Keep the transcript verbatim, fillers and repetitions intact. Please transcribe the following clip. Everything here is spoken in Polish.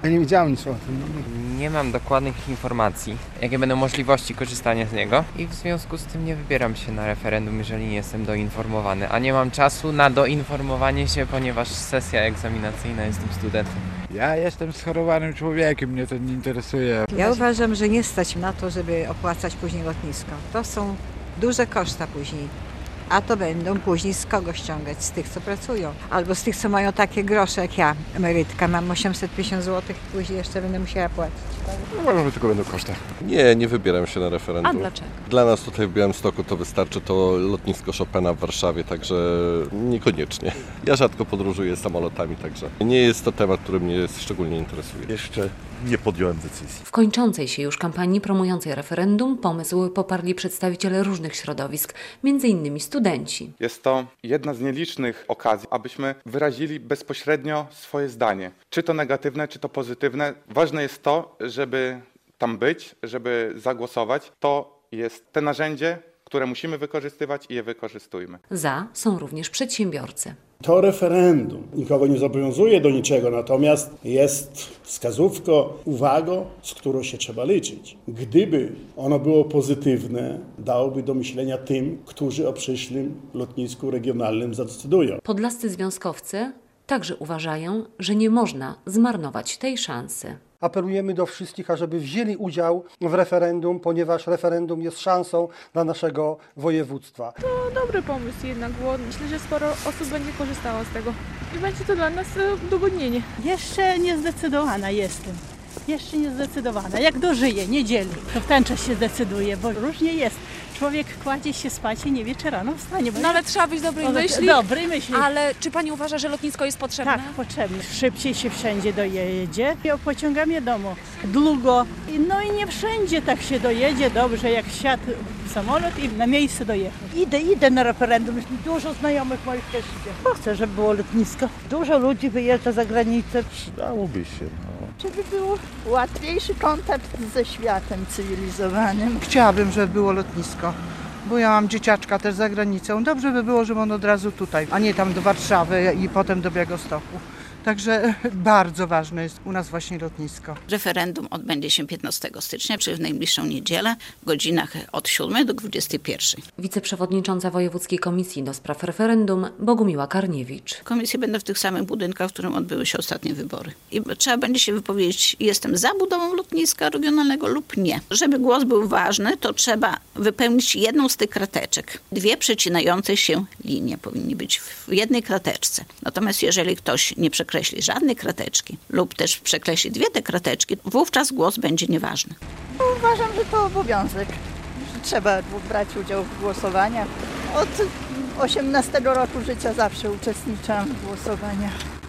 Ja nie wiedziałem nic o tym. Nie mam dokładnych informacji, jakie będą możliwości korzystania z niego i w związku z tym nie wybieram się na referendum, jeżeli nie jestem doinformowany, a nie mam czasu na doinformowanie się, ponieważ sesja egzaminacyjna, jestem studentem. Ja jestem schorowanym człowiekiem, mnie to nie interesuje. Ja uważam, że nie stać na to, żeby opłacać później lotnisko. To są duże koszta później. A to będą później z kogo ściągać? Z tych, co pracują. Albo z tych, co mają takie grosze jak ja, emerytka. Mam osiemset pięćdziesiąt złotych, później jeszcze będę musiała płacić. Uważam, że tylko będą koszta. Nie, nie wybieram się na referendum. A dlaczego? Dla nas tutaj w Białymstoku to wystarczy to lotnisko Chopina w Warszawie, także niekoniecznie. Ja rzadko podróżuję samolotami, także nie jest to temat, który mnie szczególnie interesuje. Jeszcze nie podjąłem decyzji. W kończącej się już kampanii promującej referendum pomysł poparli przedstawiciele różnych środowisk, między innymi studenci. Jest to jedna z nielicznych okazji, abyśmy wyrazili bezpośrednio swoje zdanie. Czy to negatywne, czy to pozytywne. Ważne jest to, żeby tam być, żeby zagłosować. To jest te narzędzie, które musimy wykorzystywać i je wykorzystujmy. Za są również przedsiębiorcy. To referendum nikogo nie zobowiązuje do niczego, natomiast jest wskazówką, uwagą, z którą się trzeba liczyć. Gdyby ono było pozytywne, dałoby do myślenia tym, którzy o przyszłym lotnisku regionalnym zadecydują. Podlascy związkowcy także uważają, że nie można zmarnować tej szansy. Apelujemy do wszystkich, ażeby wzięli udział w referendum, ponieważ referendum jest szansą dla naszego województwa. To dobry pomysł jednak, bo myślę, że sporo osób będzie korzystało z tego i będzie to dla nas udogodnienie. Jeszcze nie zdecydowana jestem. Jeszcze nie zdecydowana. Jak dożyję, niedzieli, to w ten czas się zdecyduje, bo różnie jest. Człowiek kładzie się spać i nie wie, czy rano wstanie. No ale trzeba być dobrej myśli. Dobrej myśli. Ale czy pani uważa, że lotnisko jest potrzebne? Tak, potrzebne. Szybciej się wszędzie dojedzie. Ja pociągam wiadomo, długo. No i nie wszędzie tak się dojedzie dobrze, jak wsiadł w samolot i na miejsce dojechał. Idę, idę na referendum. Dużo znajomych moich też idzie. Chcę, żeby było lotnisko. Dużo ludzi wyjeżdża za granicę. Przydałoby się, no. Żeby był łatwiejszy kontakt ze światem cywilizowanym. Chciałabym, żeby było lotnisko, bo ja mam dzieciaczka też za granicą. Dobrze by było, żeby on od razu tutaj, a nie tam do Warszawy i potem do Białegostoku. Także bardzo ważne jest u nas właśnie lotnisko. Referendum odbędzie się piętnastego stycznia, czyli w najbliższą niedzielę, w godzinach od siódmej do dwudziestej pierwszej. Wiceprzewodnicząca Wojewódzkiej Komisji do Spraw Referendum Bogumiła Karniewicz. Komisje będą w tych samych budynkach, w którym odbyły się ostatnie wybory. I trzeba będzie się wypowiedzieć, jestem za budową lotniska regionalnego lub nie. Żeby głos był ważny, to trzeba wypełnić jedną z tych krateczek. Dwie przecinające się linie powinny być w jednej krateczce. Natomiast jeżeli ktoś nie przekreśli przekreśli żadnej krateczki lub też przekreśli dwie te krateczki, wówczas głos będzie nieważny. Uważam, że to obowiązek. Trzeba brać udział w głosowaniach. Od osiemnastego roku życia zawsze uczestniczałam w głosowaniach.